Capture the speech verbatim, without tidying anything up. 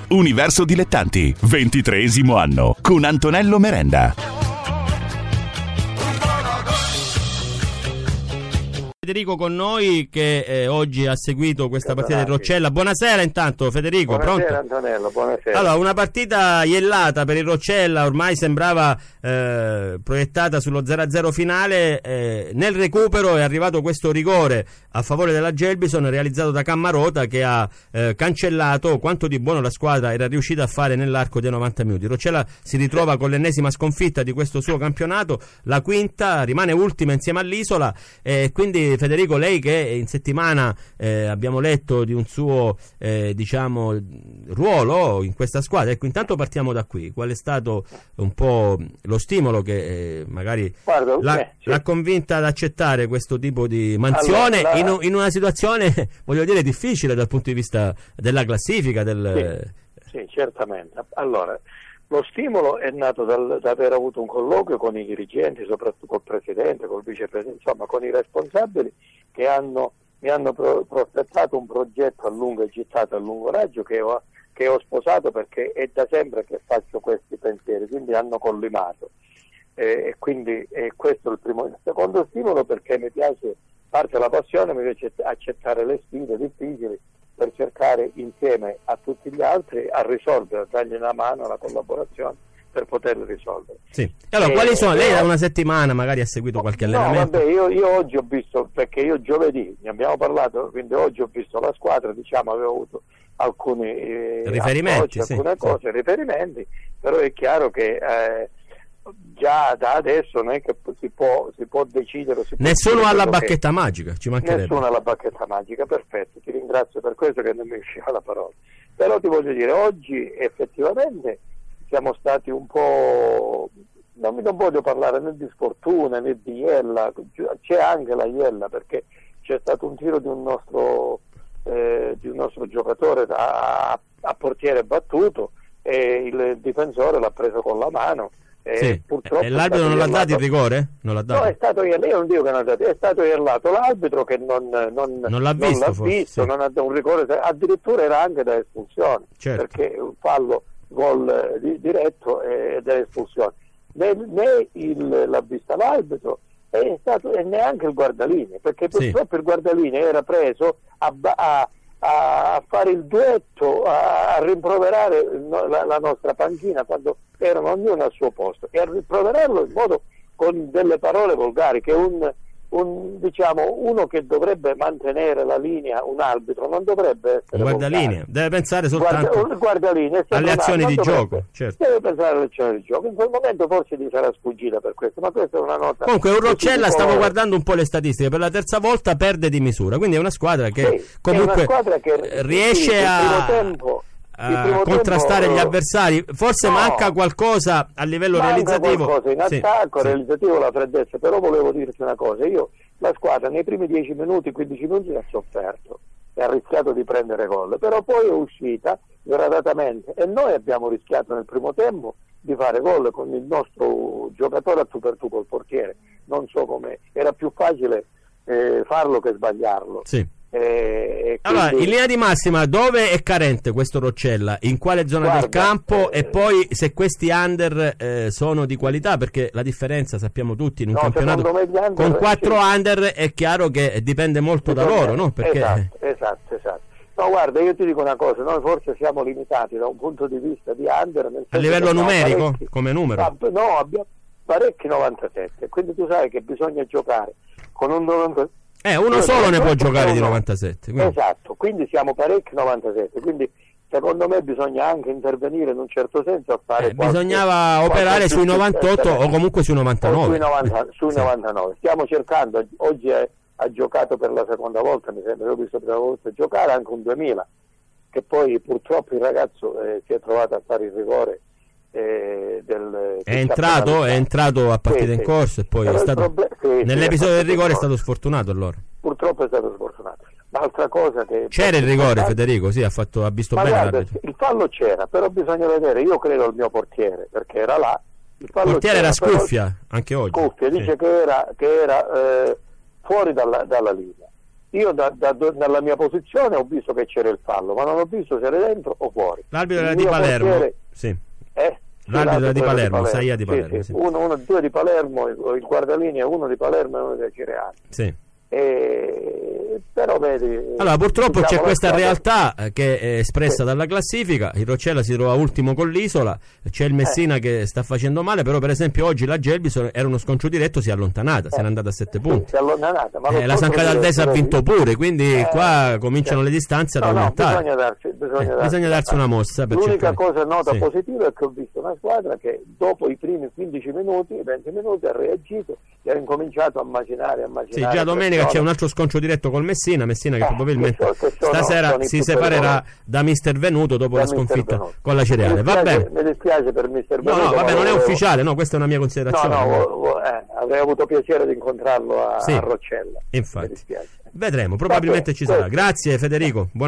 Universo Dilettanti, ventitreesimo anno, con Antonello Merenda. Federico con noi che eh, oggi ha seguito questa partita di Roccella. Buonasera intanto Federico. Buonasera pronto? Antonello, buonasera. Allora, una partita iellata per il Roccella, ormai sembrava eh, proiettata sullo zero a zero finale. Eh, nel recupero è arrivato questo rigore a favore della Gelbison realizzato da Cammarota, che ha eh, cancellato quanto di buono la squadra era riuscita a fare nell'arco dei novanta minuti. Roccella si ritrova con l'ennesima sconfitta di questo suo campionato, la quinta, rimane ultima insieme all'Isola, e quindi Federico, lei che in settimana eh, abbiamo letto di un suo eh, diciamo ruolo in questa squadra, ecco, intanto partiamo da qui. Qual è stato un po' lo stimolo che eh, magari Guarda, l'ha, eh, sì. l'ha convinta ad accettare questo tipo di mansione allora, la... in, in una situazione, voglio dire, difficile dal punto di vista della classifica del... sì, sì, certamente. Allora, lo stimolo è nato dal, da aver avuto un colloquio con i dirigenti, soprattutto col presidente, col vicepresidente, insomma con i responsabili che hanno, mi hanno pro, prospettato un progetto a lungo e gittato a lungo raggio che ho, che ho sposato, perché è da sempre che faccio questi pensieri, quindi hanno collimato. E eh, quindi eh, questo è il primo. Il secondo stimolo, perché mi piace, parte la passione, mi piace accettare le sfide difficili per cercare insieme a tutti gli altri a risolvere, a dargli una mano, la collaborazione per poterli risolvere. Sì. Allora, e, quali sono? Lei da no, una settimana magari ha seguito qualche no, allenamento? Vabbè, io, io oggi ho visto, perché io giovedì ne abbiamo parlato, quindi oggi ho visto la squadra, diciamo, avevo avuto alcuni eh, riferimenti, approcci, sì, alcune cose, sì. riferimenti, però è chiaro che eh, già da adesso non è che si può, si può decidere. Si può Nessuno ha la che... bacchetta magica, ci mancherebbe. Nessuno ha la bacchetta magica, perfetto, ti ringrazio per questo che non mi usciva la parola. Però ti voglio dire, oggi effettivamente siamo stati un po', non, non voglio parlare né di sfortuna né di iella, c'è anche la iella, perché c'è stato un tiro di un nostro, eh, di un nostro giocatore a, a portiere battuto e il difensore l'ha preso con la mano. E sì. purtroppo e l'arbitro non l'ha dato il rigore? Non l'ha dato? No, è stato io non dico che non l'ha dato, è stato irlato l'arbitro che non, non, non l'ha visto, non l'ha forse, visto sì. non ha dato un rigore, addirittura era anche da espulsione, certo. Perché un fallo gol di, diretto ed è espulsione. Né, né il, l'ha vista l'arbitro è stato, e neanche il guardalinee, perché purtroppo sì. Il guardalinee era preso a, a a fare il duetto, a, a rimproverare la, la nostra panchina quando erano ognuno al suo posto, e a rimproverarlo in modo con delle parole volgari, che un, un diciamo uno che dovrebbe mantenere la linea, un arbitro non dovrebbe essere guardalinea, deve pensare soltanto Guarda, guardalinea, alle azioni di dovrebbe, gioco, certo. Deve pensare alle azioni di gioco. In quel momento forse gli sarà sfuggita per questo, ma questa è una nota. Comunque un Roccella, stavo guardando un po' le statistiche, per la terza volta perde di misura, quindi è una squadra che sì, comunque è una squadra che, riesce sì, a tempo, a contrastare tempo, gli avversari. Forse no, manca qualcosa a livello manca realizzativo, qualcosa in attacco, sì, realizzativo, sì. La freddezza. Però volevo dirti una cosa, io la squadra nei primi dieci minuti, quindici minuti ha sofferto e ha rischiato di prendere gol, però poi è uscita gradatamente, e noi abbiamo rischiato nel primo tempo di fare gol con il nostro giocatore a tu per tu col portiere. Non so come, era più facile eh, farlo che sbagliarlo. Sì. Eh, allora, quindi... in linea di massima, dove è carente questo Roccella? In quale zona Guarda, del campo? eh, e poi se questi under eh, sono di qualità, perché la differenza sappiamo tutti in un no, campionato under, con quattro sì. under è chiaro che dipende molto da loro, no? Perché... Esatto, esatto, esatto. No, guarda, io ti dico una cosa, noi forse siamo limitati da un punto di vista di under nel a livello numerico, parecchi, come numero? Ah, no, abbiamo parecchi novantasette, quindi tu sai che bisogna giocare con un novantasette. Eh, uno io solo ne può giocare di novantasette. Quindi. Esatto, quindi siamo parecchi novantasette, quindi secondo me bisogna anche intervenire in un certo senso a fare eh, qualche, bisognava operare sui novantotto o comunque sui novantanove. Sui, novanta, sui sì. novantanove. Stiamo cercando, oggi è, ha giocato per la seconda volta, mi sembra, ho visto per la prima volta giocare anche un duemila, che poi purtroppo il ragazzo eh, si è trovato a fare il rigore. Eh, del, è entrato è entrato a partita sì, in corso sì. E poi è stato proble- sì, nell'episodio sì, del rigore è stato sfortunato, allora purtroppo è stato sfortunato. L'altra cosa che c'era il rigore, Federico, sì, ha fatto ha visto ma bene guarda, l'arbitro. Il fallo c'era, però bisogna vedere, io credo al mio portiere, perché era là, il fallo portiere c'era, era Scuffia, però, anche oggi Scuffia, sì. dice che era, che era eh, fuori dalla, dalla linea. io da, da, dalla mia posizione ho visto che c'era il fallo, ma non ho visto se era dentro o fuori. L'arbitro era di Palermo, portiere, sì. Eh? L'arbitro era di Palermo, Saia di Palermo. Sì, sì. Sì. Uno, uno, due di Palermo, il guardalinea uno di Palermo e uno di Cireale. Sì. E... però vedi, allora purtroppo diciamo, c'è questa squadra... realtà che è espressa sì. dalla classifica. Il Roccella si trova ultimo con l'Isola, c'è il Messina eh. che sta facendo male, però per esempio oggi la Gelbison era uno scontro diretto, si è allontanata, eh. se n'è andata a sette punti, sì, si è allontanata, ma eh, la San Cataldese ha vinto pure, quindi eh, qua cominciano eh. le distanze ad no, aumentare. No, bisogna darsi, bisogna eh, darsi, bisogna darsi una mossa per l'unica cercare. cosa nota sì. positiva è che ho visto una squadra che dopo i primi quindici minuti, venti minuti ha reagito e ha incominciato a macinare, a macinare. Sì, già domenica c'è un altro scontro diretto col Messina, Messina che eh, probabilmente che so, che sono, stasera sono si separerà da Mister Venuto dopo da la sconfitta Venuto. con la Cireale. Va bene. Mi dispiace per Mister Venuto. No, no, vabbè, non è volevo... ufficiale, no, questa è una mia considerazione. No, no, vo- eh, avrei avuto piacere di incontrarlo a, sì, a Roccella. Infatti. Vedremo, probabilmente ci sarà. Grazie Federico. Buona